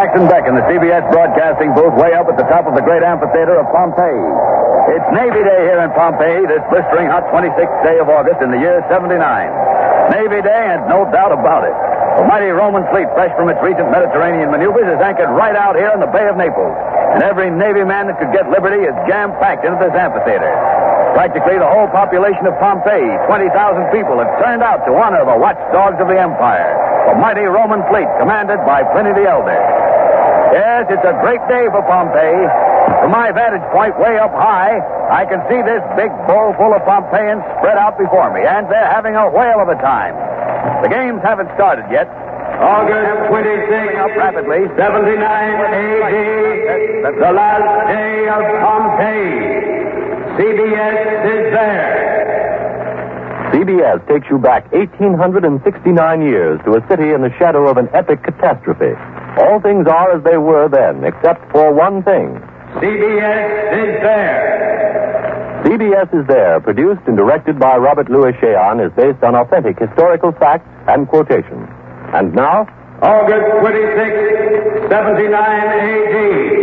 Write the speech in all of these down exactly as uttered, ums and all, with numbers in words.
Jackson Beck in the C B S broadcasting booth way up at the top of the great amphitheater of Pompeii. It's Navy Day here in Pompeii, this blistering hot twenty-sixth day of August in the year seventy-nine. Navy Day, and no doubt about it. The mighty Roman fleet, fresh from its recent Mediterranean maneuvers, is anchored right out here in the Bay of Naples. And every Navy man that could get liberty is jam-packed into this amphitheater. Practically the whole population of Pompeii, twenty thousand people, have turned out to honor the watchdogs of the empire, the mighty Roman fleet commanded by Pliny the Elder. Yes, it's a great day for Pompeii. From my vantage point way up high, I can see this big bowl full of Pompeians spread out before me, and they're having a whale of a time. The games haven't started yet. August twenty-sixth, up rapidly. seventy-nine A D, the last day of Pompeii. C B S is there. C B S takes you back one thousand eight hundred sixty-nine years to a city in the shadow of an epic catastrophe. All things are as they were then, except for one thing. C B S is there. C B S is there, produced and directed by Robert Louis Cheon, is based on authentic historical facts and quotations. And now, August twenty-sixth, seventy-nine A D,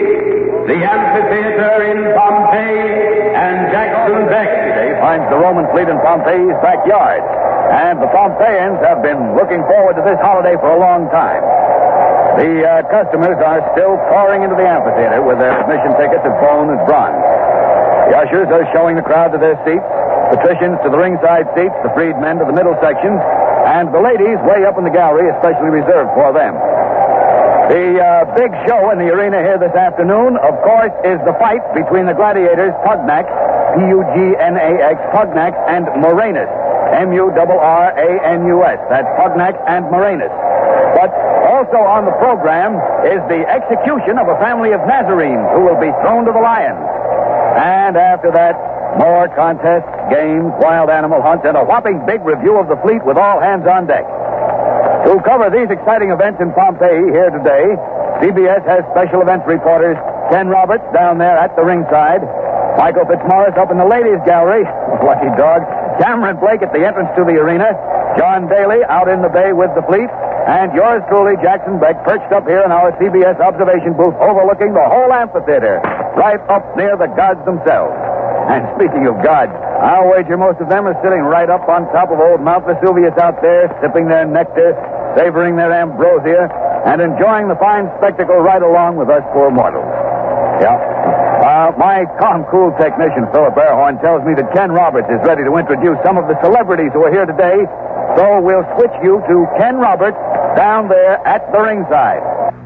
the amphitheater in Pompeii, and Jackson Beck finds the Roman fleet in Pompeii's backyard. And the Pompeians have been looking forward to this holiday for a long time. The uh, customers are still pouring into the amphitheater with their admission tickets of bone and bronze. The ushers are showing the crowd to their seats, patricians to the ringside seats, the freedmen to the middle sections, and the ladies way up in the gallery, especially reserved for them. The uh, big show in the arena here this afternoon, of course, is the fight between the gladiators Pugnax, P U G N A X, Pugnax, and Morenus, M U R R A N U S. That's Pugnax and Morenus. But also on the program is the execution of a family of Nazarenes who will be thrown to the lions. And after that, more contests, games, wild animal hunts, and a whopping big review of the fleet with all hands on deck. To cover these exciting events in Pompeii here today, C B S has special events reporters Ken Roberts down there at the ringside, Michael Fitzmaurice up in the ladies' gallery, lucky dog, Cameron Blake at the entrance to the arena, John Daly out in the bay with the fleet, and yours truly, Jackson Beck, perched up here in our C B S observation booth overlooking the whole amphitheater, right up near the gods themselves. And speaking of gods, I'll wager most of them are sitting right up on top of old Mount Vesuvius out there, sipping their nectar, savoring their ambrosia, and enjoying the fine spectacle right along with us poor mortals. Yeah. Uh, my calm, cool technician, Philip Airhorn, tells me that Ken Roberts is ready to introduce some of the celebrities who are here today, so we'll switch you to Ken Roberts down there at the ringside.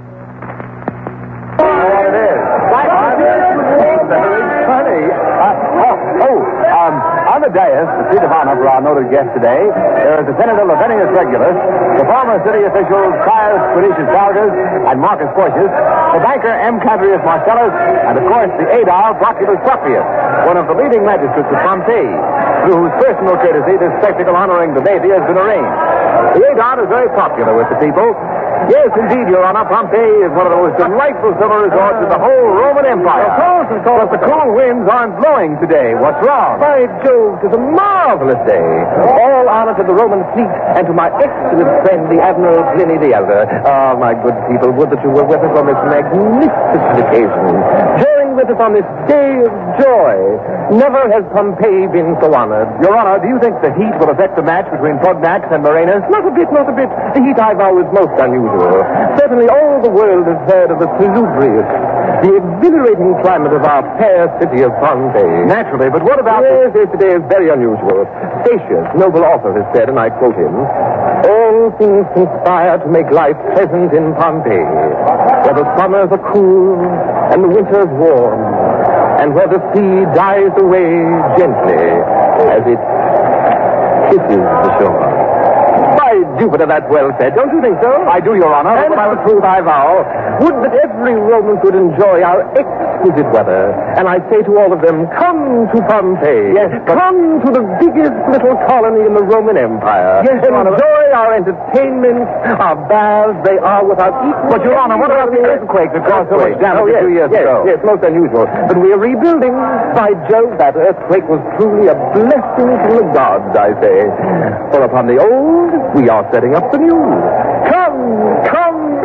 There it is. Very funny. Uh, oh, oh um, on the dais, the seat of honor for our noted guest today, there is the Senator Lavenius Regulus, the former city officials Caius Quinicius Vargas and Marcus Porcius, the banker M. Cadrius Marcellus, and of course the Aedile Proculus Proprius, one of the leading magistrates of Pompeii, through whose personal courtesy this spectacle honoring the baby has been arranged. The Aedile is very popular with the people. Yes, indeed, Your Honor, Pompeii is one of the most delightful summer resorts in the whole Roman Empire. Of course, of course. But the cool winds aren't blowing today. What's wrong? By Jove, it's a marvelous day. All honor to the Roman fleet and to my excellent friend, the Admiral Pliny the Elder. Ah, oh, my good people, would that you were with us on this magnificent occasion. Join with us on this day of joy. Never has Pompeii been so honored. Your Honor, do you think the heat will affect the match between Pugnax and Morenus? Not a bit, not a bit. The heat, I vow, is most unusual. Certainly all the world has heard of the salubrious, the exhilarating climate of our fair city of Pompeii. Naturally, but what about... Yes, yes, today is very unusual. Statius, noble author, has said, and I quote him, all things conspire to make life pleasant in Pompeii, where the summers are cool and the winters warm, and where the sea dies away gently as it kisses the shore. By Jupiter, that's well said. Don't you think so? I do, Your Honor. And for the truth, I vow, would that every Roman could enjoy our exquisite weather. And I say to all of them, come to Pompeii. Yes, but... come to the biggest little colony in the Roman Empire. Yes, Your Honor. Enjoy our entertainments, our baths. They are without equal. But, Your Honor, what about the earthquake that caused so much damage oh, yes, two years yes, ago? Yes, most unusual. But we are rebuilding. By Jove, that earthquake was truly a blessing from the gods, I say. For upon the old, we are setting up the new. Come, come, everyone.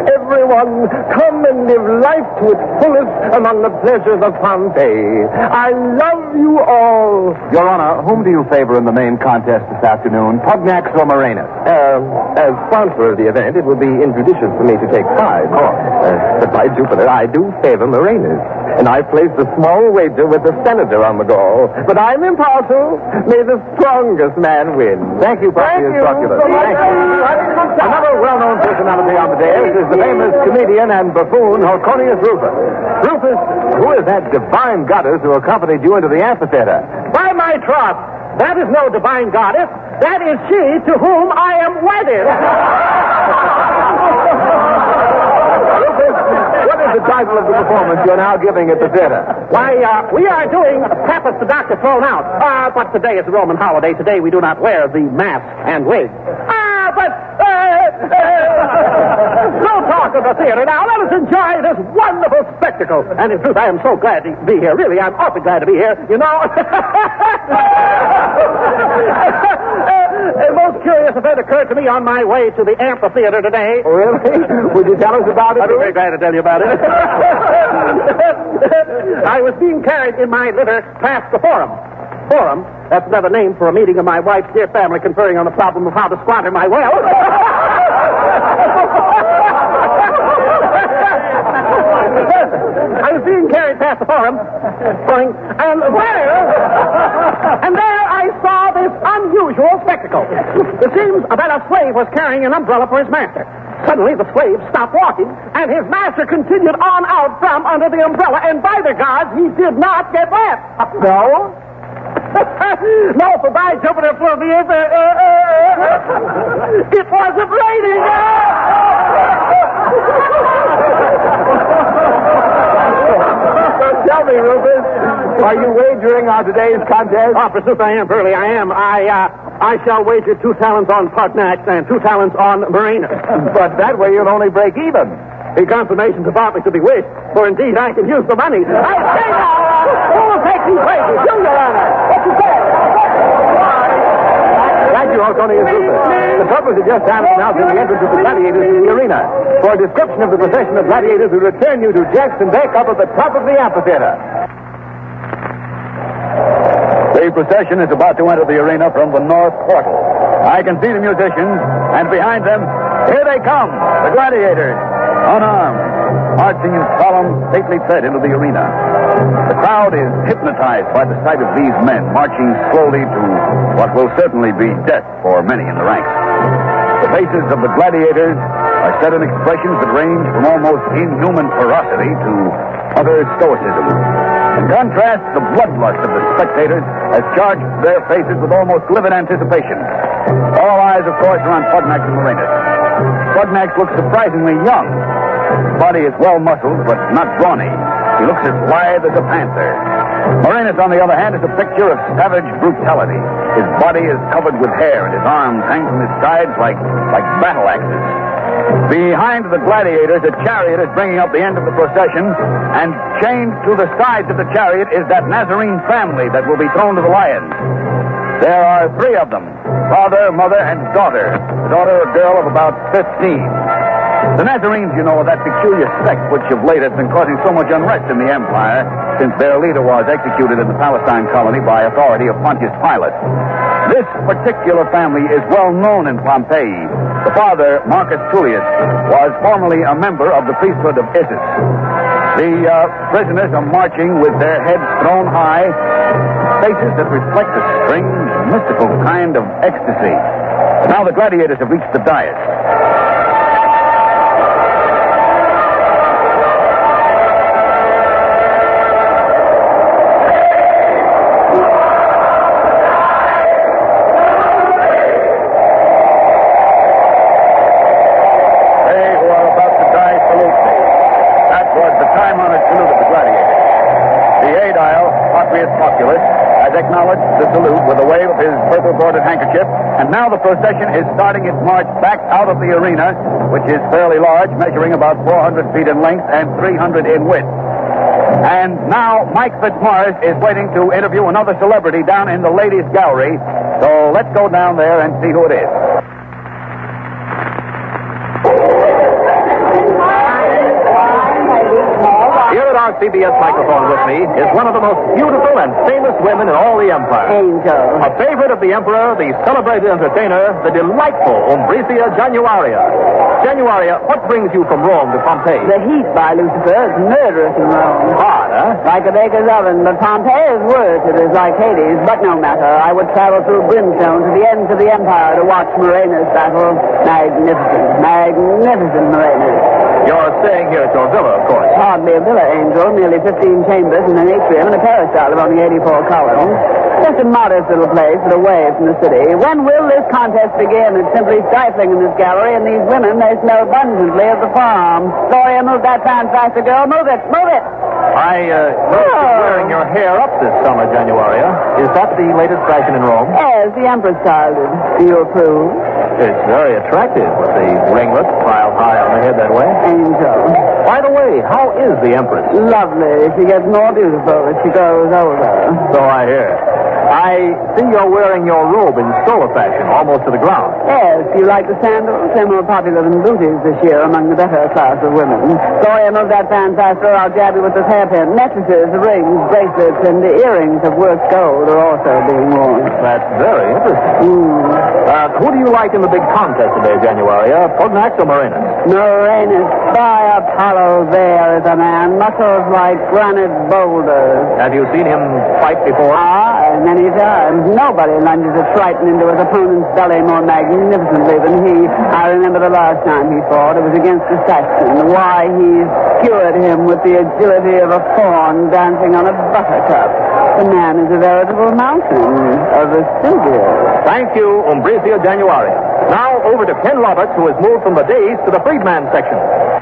everyone, come and live life to its fullest among the pleasures of Pompeii. I love you all. Your Honor, whom do you favor in the main contest this afternoon, Pugnax or Morenus? Uh, as sponsor of the event, it would be injudicious for me to take sides. Oh. Uh, but by Jupiter, I do favor Morenus. And I placed a small wager with the senator on the goal. But I'm impartial. May the strongest man win. Thank you, Proteus Proculus. Thank you. Another well-known personality on the dais is the famous comedian and buffoon Horconius Rufus. Rufus, who is that divine goddess who accompanied you into the amphitheater? By my troth, that is no divine goddess. That is she to whom I am wedded. What is the title of the performance you're now giving at the theater? Why, uh, we are doing Pappus the Doctor Thrown Out. Uh, but today is a Roman holiday. Today we do not wear the mask and wig. Ah, but, uh, uh, don't talk of the theater now. Let us enjoy this wonderful spectacle. And in truth, I am so glad to be here. Really, I'm awfully glad to be here. You know... A most curious event occurred to me on my way to the amphitheater today. Oh, really? Would you tell us about it? I'd be very glad to tell you about it. I was being carried in my litter past the forum. Forum? That's another name for a meeting of my wife's dear family conferring on the problem of how to squander my wealth. I was being carried past the forum, going, and there, and there I saw this unusual spectacle. It seems that a slave was carrying an umbrella for his master. Suddenly, the slave stopped walking, and his master continued on out from under the umbrella, and by the gods, he did not get wet. No? No, for by Jupiter flew the uh, uh, uh, it wasn't raining. Tell me, Rufus, are you wagering on today's contest? Oh, forsooth I am, Burley, I am. I, uh, I shall wager two talents on Pugnax and two talents on Morenus. But that way you'll only break even. The confirmation's about me to be wished, for indeed I can use the money. I say now, uh, who will take these wages? You, Your Honor. What you say? Thank you, Horconius Rufus. The public has just time announcing the entrance of the gladiators to the arena. For a description of the procession of gladiators, we return you to Jackson Beck up at the top of the amphitheater. The procession is about to enter the arena from the north portal. I can see the musicians, and behind them, here they come, the gladiators, unarmed, marching in solemn, stately tread into the arena. The crowd is hypnotized by the sight of these men marching slowly to what will certainly be death for many in the ranks. The faces of the gladiators are set in expressions that range from almost inhuman ferocity to utter stoicism. In contrast, the bloodlust of the spectators has charged their faces with almost livid anticipation. All eyes, of course, are on Pugnax and Morenus. Pugnax looks surprisingly young. His body is well-muscled, but not brawny. He looks as lithe as a panther. Morenus, on the other hand, is a picture of savage brutality. His body is covered with hair, and his arms hang from his sides like, like battle axes. Behind the gladiators, a chariot is bringing up the end of the procession, and chained to the sides of the chariot is that Nazarene family that will be thrown to the lions. There are three of them, father, mother, and daughter. The daughter, a girl of about fifteen. The Nazarenes, you know, are that peculiar sect which of late has been causing so much unrest in the empire since their leader was executed in the Palestine colony by authority of Pontius Pilate. This particular family is well known in Pompeii. The father, Marcus Tullius, was formerly a member of the priesthood of Isis. The uh, prisoners are marching with their heads thrown high, faces that reflect a strange, mystical kind of ecstasy. Now the gladiators have reached the dais. Handkerchief, and now the procession is starting its march back out of the arena, which is fairly large, measuring about four hundred feet in length and three hundred in width. And now Mike Fitzmaurice is waiting to interview another celebrity down in the ladies' gallery, so let's go down there and see who it is. Here at our C B S microphone with me is one of the most beautiful and famous women in all the empire. Angel. A favorite of the emperor, the celebrated entertainer, the delightful Umbricia Januaria. Januaria, what brings you from Rome to Pompeii? The heat by Lucifer is murderous in Rome. Hard, huh? Like a baker's oven, but Pompeii is worse. It is like Hades, but no matter. I would travel through brimstone to the ends of the empire to watch Murenus battle. Magnificent, magnificent Murenus. You're staying here at your villa, of course. Hardly a villa, Angel. Nearly fifteen chambers and an atrium and a peristyle of only eighty-four columns. Just a modest little place, but away from the city. When will this contest begin? It's simply stifling in this gallery, and these women, they smell abundantly of the farm. Gloria, move that fan faster, girl. Move it, move it. I, uh, noticed you wearing your hair up this summer, Januaria. Is that the latest fashion in Rome? Yes, the Empress styled it. Do you approve? It's very attractive with the ringlets piled high on the head that way. Angel. By the way, how is the Empress? Lovely. She gets more beautiful as she grows older. So I hear. I see you're wearing your robe in stroller fashion, almost to the ground. Yes, you like the sandals? They're more popular than booties this year among the better class of women. Gloria, move that fan faster, or I'll jab you with this hairpin. Necklaces, rings, bracelets, and the earrings of worked gold are also being worn. That's very interesting. Mm. Uh, who do you like in the big contest today, Januaria? Pugnax or Murenus? Murenus, by Apollo, there is a man. Muscles like granite boulders. Have you seen him fight before? Ah, many times. Nobody lunges a triton into his opponent's belly more magnificently than he. I remember the last time he fought. It was against the Saxon. Why, he skewered him with the agility of a fawn dancing on a buttercup. The man is a veritable mountain of Vesuvius. Thank you, Umbricia Januaria. Now over to Ken Roberts, who has moved from the days to the freedman section.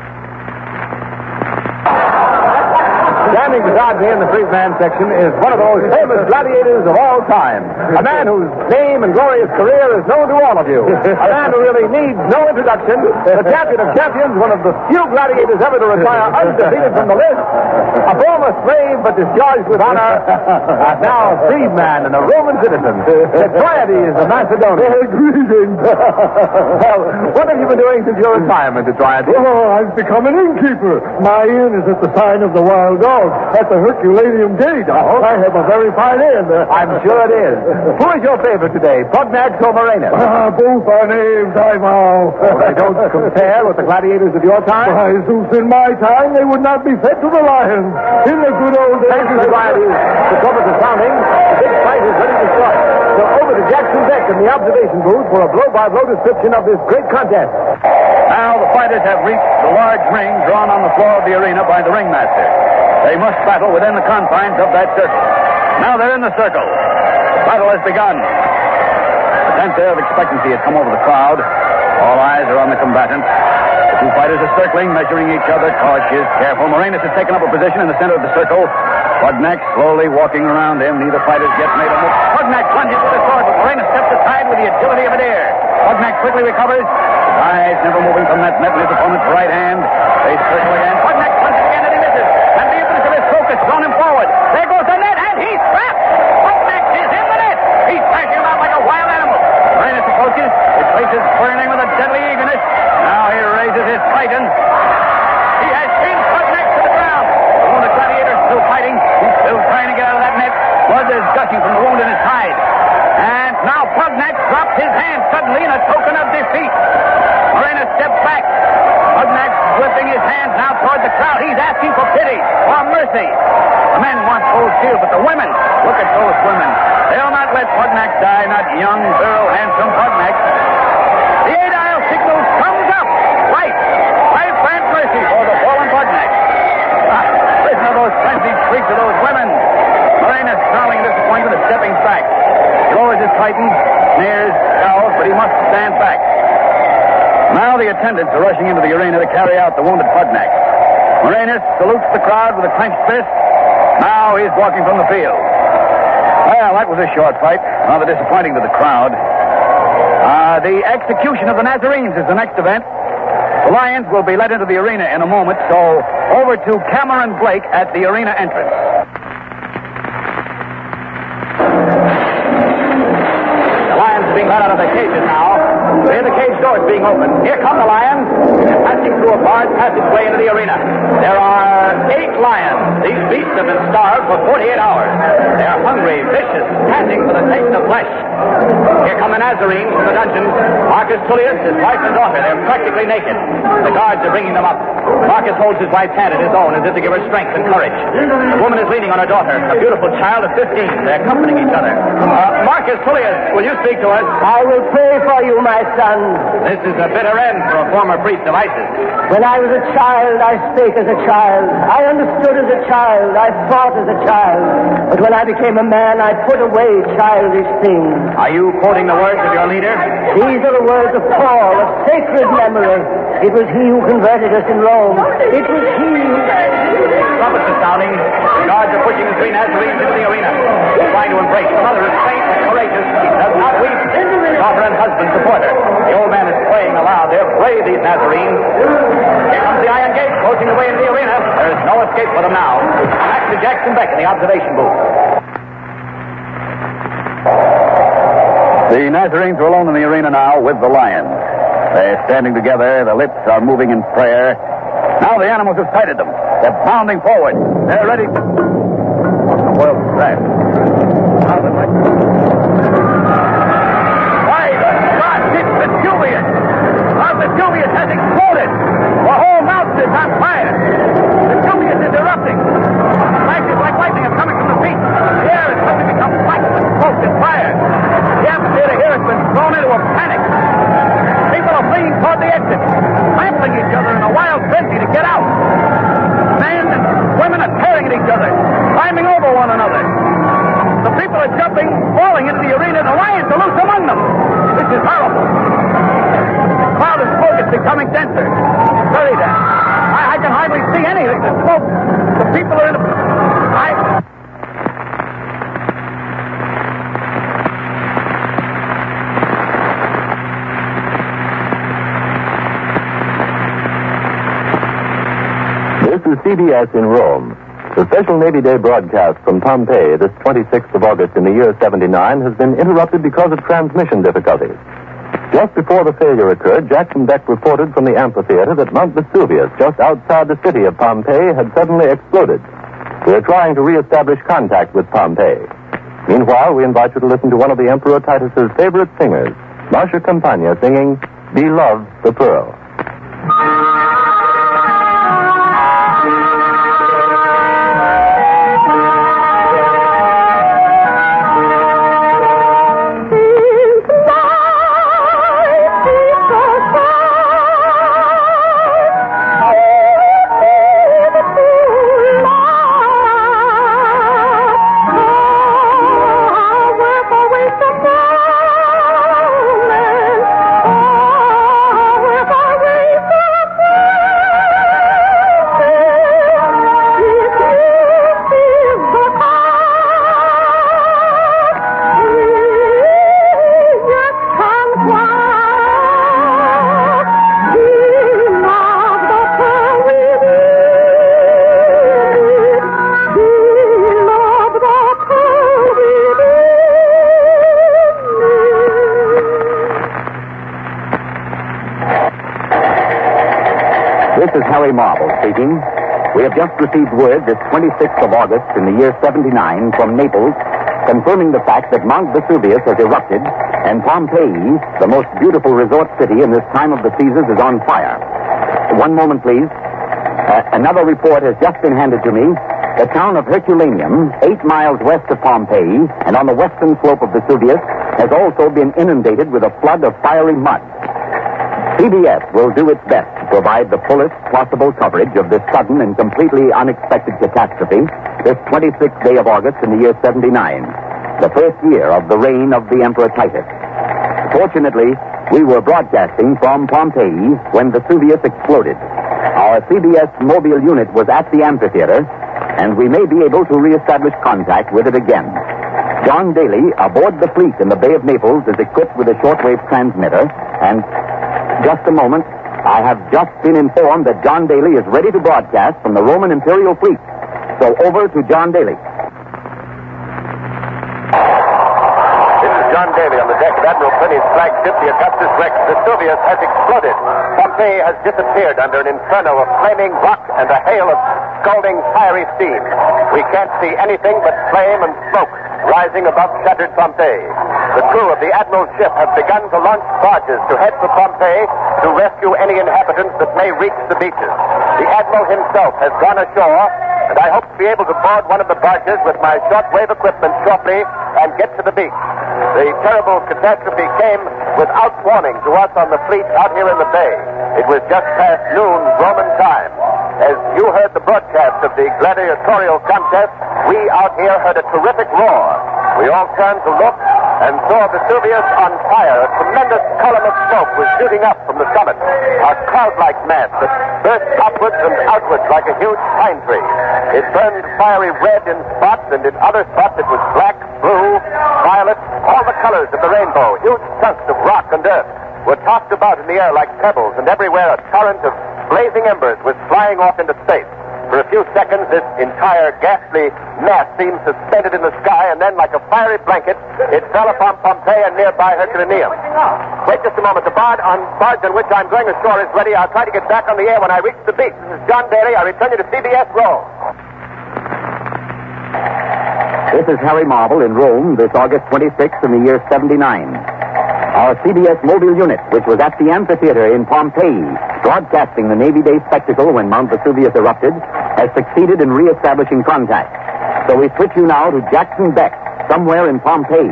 Standing beside me in the freedman section is one of those famous gladiators of all time. A man whose name and glorious career is known to all of you. A man who really needs no introduction. The champion of champions, one of the few gladiators ever to retire undefeated from the list. A former slave, but discharged with honor. And now a freedman and a Roman citizen. Detriades of Macedonia. Greetings. Well, what have you been doing since your retirement, Detriades? Oh, I've become an innkeeper. My inn is at the sign of the Wild Dog. At the Herculaneum Gate. Oh. I have a very fine inn. I'm sure it is. Who is your favorite today, Pugnax or Murenus? Ah, both are names, I vow. Oh, they don't compare with the gladiators of your time? Why, Zeus, in my time, they would not be fed to the lions. In the good old days... Thank you, Detriades. The trumpet is sounding. The big fight is ready to start. So over to Jackson Deck in the observation booth for a blow-by-blow description of this great contest. Now the fighters have reached the large ring drawn on the floor of the arena by the ringmaster. They must battle within the confines of that circle. Now they're in the circle. The battle has begun. A tense air of expectancy has come over the crowd. All eyes are on the combatants. The two fighters are circling, measuring each other, cautious, careful. Murenus has taken up a position in the center of the circle. Pugnax slowly walking around him. Neither fighter's yet made a move. Pugnax lunges with his sword, but Murenus steps aside with the agility of a deer. Pugnax quickly recovers. His eyes never moving from that net in his opponent's right hand. They circle again. Pugnax punches again and he misses. And the impetus of his focus thrown him forward. There goes the net, and he's trapped. Pugnax is in the net. He's smashing him out like a wild animal. Murenus approaches. His face is burning with a deadly eagerness. Now he raises his titan. He has pinned Pugnax to the ground. The wounded gladiator is still fighting. He's still trying to get out of that net. Blood is gushing from the wound in his hide. And now Pugnax drops his hand suddenly in a token of defeat. Murenus steps back. Pugnax lifting his hands now toward the crowd. He's asking for pity, for mercy. The men want cold steel, but the women, look at those women. They'll not let Pugnax die, not young, virile, handsome Pugnax. The eight-aisle signal comes up. Right. I grant mercy for the fallen Pugnax. Ah, listen to those frenzied shrieks of those women. Murenus, snarling disappointment, is stepping back. He lowers his titan, sneers, scowls, but he must stand back. Now the attendants are rushing into the arena to carry out the wounded Pugnax. Murenus salutes the crowd with a clenched fist. Now he's walking from the field. Well, that was a short fight. Rather disappointing to the crowd. Uh, the execution of the Nazarenes is the next event. The Lions will be led into the arena in a moment, so over to Cameron Blake at the arena entrance. The Lions are being led out of their cages now. Hear the cage doors being opened. Here come the lions, passing through a barred passageway into the arena. There are eight lions. These beasts have been starved for forty-eight hours. They are hungry, vicious, panting for the taste of flesh. Here come the Nazarenes from the dungeon. Marcus Tullius, his wife and daughter. They're practically naked. The guards are bringing them up. Marcus holds his wife's hand in his own as if to give her strength and courage. The woman is leaning on her daughter, a beautiful child of fifteen. They're comforting each other. Uh, Marcus Tullius, will you speak to us? I will pray for you, my son. This is a bitter end for a former priest of Isis. When I was a child, I spake as a child. I understood as a child. I thought as a child. But when I became a man, I put away childish things. Are you quoting the words of your leader? These are the words of Paul, of sacred memory. It was he who converted us in Rome. It was he who... Trumpets are sounding. The guards are pushing the three Nazarenes into the arena. He's trying to embrace. The mother is faint and courageous. Does not weep. Daughter and husband support her. The old man is praying aloud. They're brave, these Nazarenes. Here comes the iron gate, closing the way into the arena. There is no escape for them now. Back to Jackson Beck in the observation booth. The Nazarenes are alone in the arena now with the lions. They're standing together. Their lips are moving in prayer. Now the animals have sighted them. They're bounding forward. They're ready to... Well, that. Now the light. By the God, it's Vesuvius! Mount Vesuvius has exploded! The whole mountain is on fire! Vesuvius is erupting! Flashes like lightning are coming from the peak. The air is suddenly become black with smoke and fire. The amphitheater here has been thrown into a panic. People are fleeing toward the exit, trampling each other in a wild frenzy to get out. Men and women are tearing at each other, climbing over one another. The people are jumping, falling into the arena. The lions are loose among them. This is horrible. The cloud of smoke is becoming denser. Very dense. I, I can hardly see anything. The smoke. The people are in a... I... This is C B S in Rome. The special Navy Day broadcast from Pompeii this twenty-sixth of August in the year seventy-nine has been interrupted because of transmission difficulties. Just before the failure occurred, Jackson Beck reported from the amphitheater that Mount Vesuvius, just outside the city of Pompeii, had suddenly exploded. We are trying to reestablish contact with Pompeii. Meanwhile, we invite you to listen to one of the Emperor Titus's favorite singers, Marcia Campagna, singing Beloved the Pearl. This is Harry Marble speaking. We have just received word this twenty-sixth of August in the year seventy-nine from Naples, confirming the fact that Mount Vesuvius has erupted and Pompeii, the most beautiful resort city in this time of the Caesars, is on fire. One moment, please. Uh, another report has just been handed to me. The town of Herculaneum, eight miles west of Pompeii and on the western slope of Vesuvius, has also been inundated with a flood of fiery mud. C B S will do its best to provide the fullest possible coverage of this sudden and completely unexpected catastrophe this twenty-sixth day of August in the year seventy-nine, the first year of the reign of the Emperor Titus. Fortunately, we were broadcasting from Pompeii when Vesuvius exploded. Our C B S mobile unit was at the amphitheater, and we may be able to reestablish contact with it again. John Daly, aboard the fleet in the Bay of Naples, is equipped with a shortwave transmitter, and just a moment, I have just been informed that John Daly is ready to broadcast from the Roman Imperial Fleet. So over to John Daly. This is John Daly on the deck Admiral Plini's flagship, the Augustus Rex Vesuvius, has exploded. Pompeii has disappeared under an inferno of flaming rock and a hail of scalding fiery steam. We can't see anything but flame and smoke rising above shattered Pompeii. The crew of the Admiral's ship have begun to launch barges to head for Pompeii to rescue any inhabitants that may reach the beaches. The Admiral himself has gone ashore, and I hope to be able to board one of the barges with my shortwave equipment shortly and get to the beach. The terrible catastrophe came without warning to us on the fleet out here in the bay. It was just past noon Roman time. As you heard the broadcast of the gladiatorial contest, we out here heard a terrific roar. We all turned to look and saw Vesuvius on fire. A tremendous column of smoke was shooting up from the summit, a cloud-like mass that burst upwards and outwards like a huge pine tree. It burned fiery red in spots, and in other spots it was black, blue, violet, all the colors of the rainbow. Huge chunks of rock and earth were tossed about in the air like pebbles, and everywhere a torrent of blazing embers was flying off into space. For a few seconds, this entire ghastly mass seemed suspended in the sky, and then, like a fiery blanket, it fell upon Pompeii and nearby Herculaneum. Wait just a moment. The barge on, barge on which I'm going ashore is ready. I'll try to get back on the air when I reach the beach. This is John Daly. I return you to C B S Roll. This is Harry Marble in Rome this August twenty-sixth in the year seventy-nine. Our C B S mobile unit, which was at the amphitheater in Pompeii, broadcasting the Navy Day spectacle when Mount Vesuvius erupted, has succeeded in reestablishing contact. So we switch you now to Jackson Beck, somewhere in Pompeii.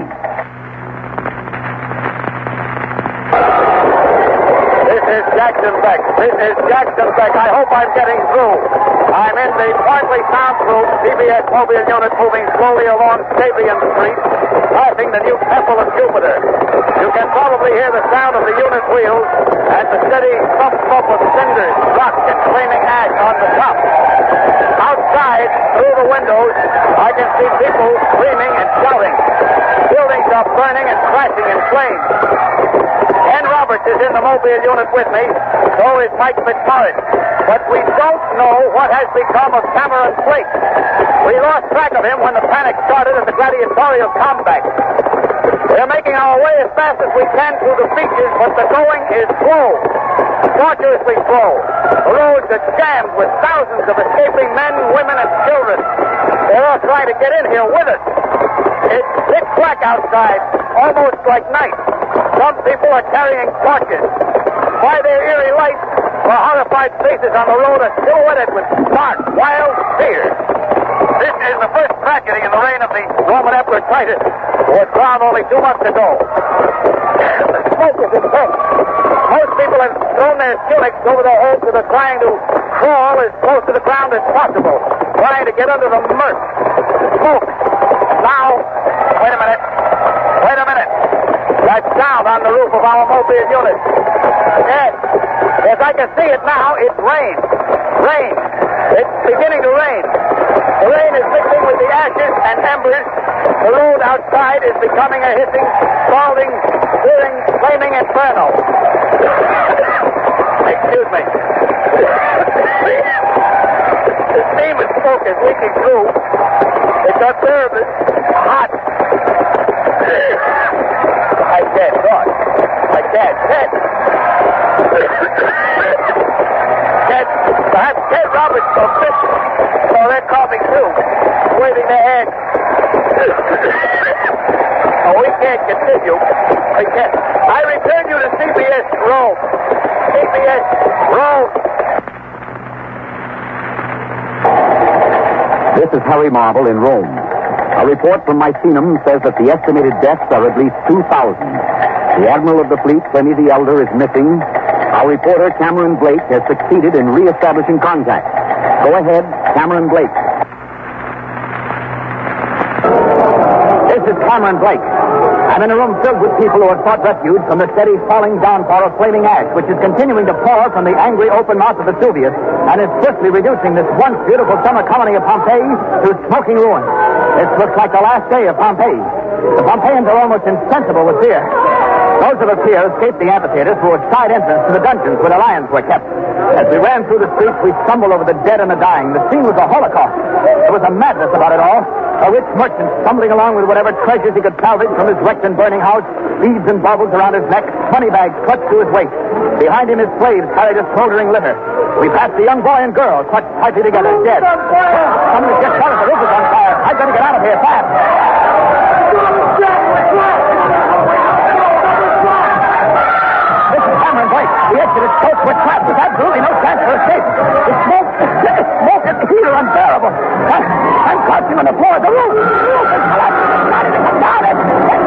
This is Jackson Beck. This is Jackson Beck. I hope I'm getting through. I'm in the partly soundproof C B S mobile unit moving slowly along Stabian Street, passing the new Temple of Jupiter. You can probably hear the sound of the unit wheels and the steady thump thump of cinders, rock, and flaming ash on the top. Outside, through the windows, I can see people screaming and shouting. Buildings are burning and crashing in flames. Ken Roberts is in the mobile unit with me, so is Mike Fitzmaurice. But we don't know what has become of Cameron Blake. We lost track of him when the panic started at the gladiatorial combat. We're making our way as fast as we can through the beaches, but the going is slow, tortuously slow. The roads are jammed with thousands of escaping men, women, and children. They're all trying to get in here with us. It's pitch black outside, almost like night. Some people are carrying torches. By their eerie light, the horrified faces on the road are silhouetted with dark, wild fear. This is the first tragedy in the reign of the Roman Emperor Titus, who was crowned only two months ago. The smoke is intense. Most people have thrown their tunics over their heads and are trying to crawl as close to the ground as possible, trying to get under the murk. Smoke. Now, wait a minute. Wait a minute. That sound on the roof of our mobile unit. Yes. Yes, I can see it now. It's rain. Rain. It's beginning to rain. The rain is mixing with the ashes and embers. The road outside is becoming a hissing, scalding, searing, flaming inferno. Excuse me. The steam and smoke is leaking through. It's unbearably hot. I can't talk. I can't. Ted. Ted. Perhaps Ted Roberts or Fish. Oh, they're coughing too. Waving their hands. Oh, we can't continue. We can't. I return you to C B S Rome. C B S Rome. This is Harry Marble in Rome. A report from Misenum says that the estimated deaths are at least two thousand. The Admiral of the Fleet, Pliny the Elder, is missing. Our reporter, Cameron Blake, has succeeded in re-establishing contact. Go ahead, Cameron Blake. This is Cameron Blake. I'm in a room filled with people who have sought refuge from the steady falling downpour of flaming ash, which is continuing to pour from the angry open mouth of Vesuvius, and is swiftly reducing this once beautiful summer colony of Pompeii to smoking ruins. This looks like the last day of Pompeii. The Pompeians are almost insensible with fear. Those of us here escaped the amphitheater through a side entrance to the dungeons where the lions were kept. As we ran through the streets, we stumbled over the dead and the dying. The scene was a holocaust. There was a madness about it all. A rich merchant stumbling along with whatever treasures he could salvage from his wrecked and burning house, beads and baubles around his neck, money bags clutched to his waist. Behind him, his slaves carried a smoldering litter. We passed a young boy and girl clutched tightly together, dead. Somebody just shot us. The roof is on fire. I've got to get out of here fast. Missus Cameron, Blake, the exit is close. We're trapped. There's absolutely no chance for escape. The smoke, the smoke and the heat are unbearable. I'm, I'm crouching on the floor of the roof. The roof is collapsing. Come down it.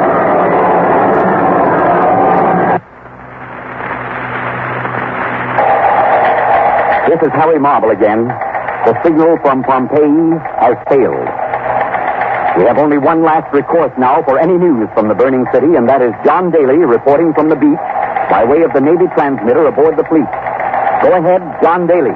This is Harry Marble again. The signal from Pompeii has failed. We have only one last recourse now for any news from the burning city, and that is John Daly reporting from the beach by way of the Navy transmitter aboard the fleet. Go ahead, John Daly.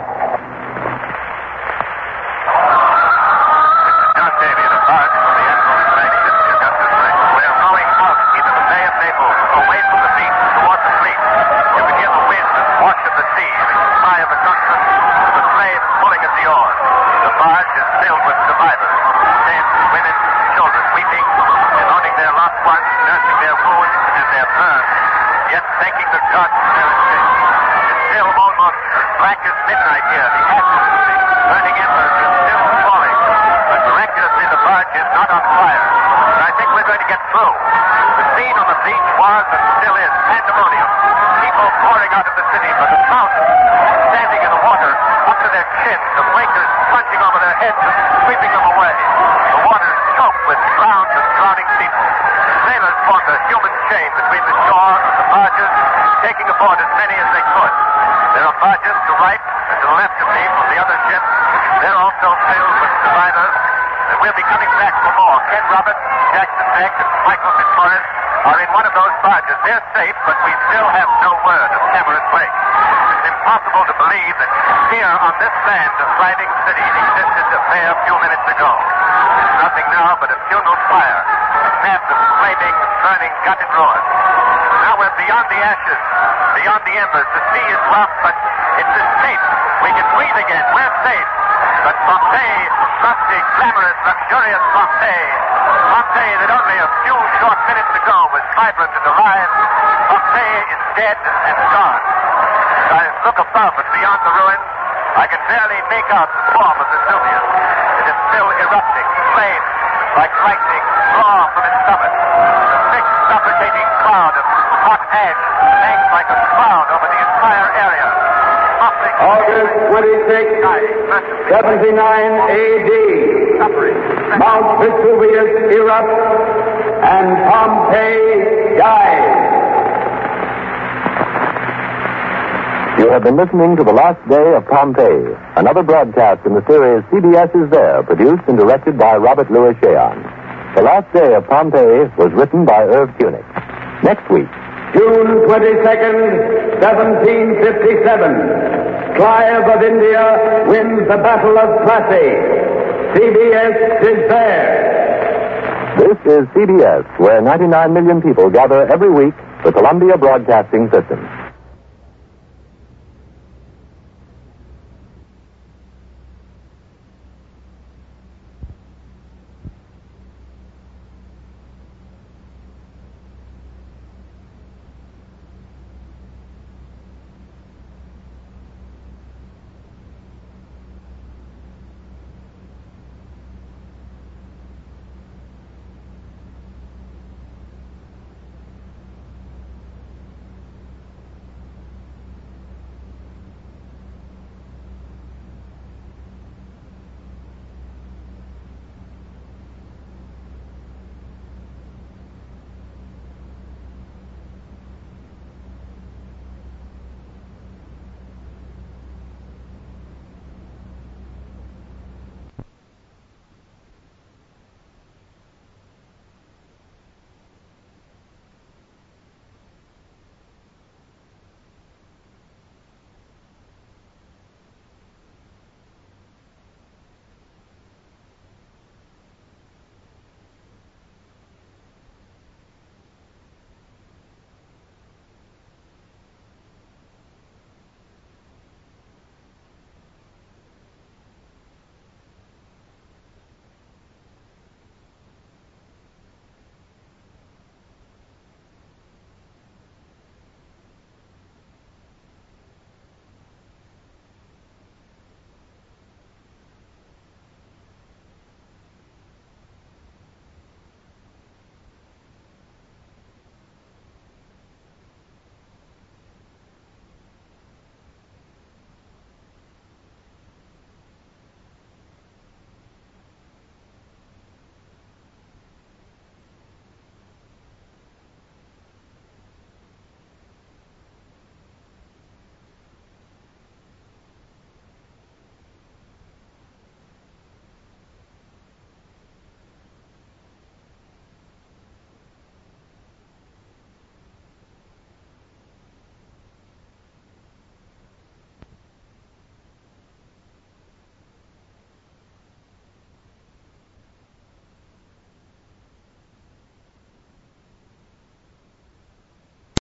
John Daly, the barge from the Admiral's flagship, the Augustus Lake. We are rowing out into the Bay of Naples, away from the beach toward the fleet. You can hear the wind and wash of the sea, the cry of the coxswain, the slaves pulling at the oars. The barge is filled with survivors, men, women, children, weeping, bemoaning their lost ones, nursing their wounds and their burns, yet thanking the gods for their escape. It's still almost as black as midnight here. The ashes of the burning embers are still falling, but miraculously the barge is not on fire. And I think we're going to get through. The scene on the beach was and still is pandemonium. People pouring out of the city, but the thousands standing in the water up to their chins, the breakers plunging over their heads and sweeping them away. The water choked with drowned and drowning people. Sailors formed a human chain between the shore and the barges, taking aboard as many as they could. There are barges to right and to left of me from the other ships. They're also filled with survivors, and we'll be coming back for more. Ken Roberts, Jackson Beck, and Michael Fitzmaurice are in one of those barges. They're safe, but we still have no word of Cameron Blake. It's impossible to believe that here on this land of thriving city existed a bare few minutes ago. It's nothing now but a funeral fire, a map of flaming, burning, gutted ruins. Now we're beyond the ashes, beyond the embers. The sea is rough, but it's safe. We can breathe again. We're safe. But Pompeii, rusty, glamorous, luxurious Pompeii, Pompeii that only a few short minutes ago was vibrant and alive, Pompeii is dead and gone. As I look above and beyond the ruins, I can barely make out the form of Vesuvius. It is still erupting, flames like lightning flaw from its summit. The thick, suffocating cloud of hot ash hangs like a cloud over the entire area. August twenty-sixth, seventy-nine A D. Mount Vesuvius erupts and Pompeii dies. You have been listening to The Last Day of Pompeii, another broadcast in the series C B S Is There, produced and directed by Robert Louis Cheon. The Last Day of Pompeii was written by Irv Kunik. Next week, June twenty-second, seventeen fifty-seven. Clive of India wins the Battle of Plassey. C B S is there. This is C B S, where ninety-nine million people gather every week, the Columbia Broadcasting System.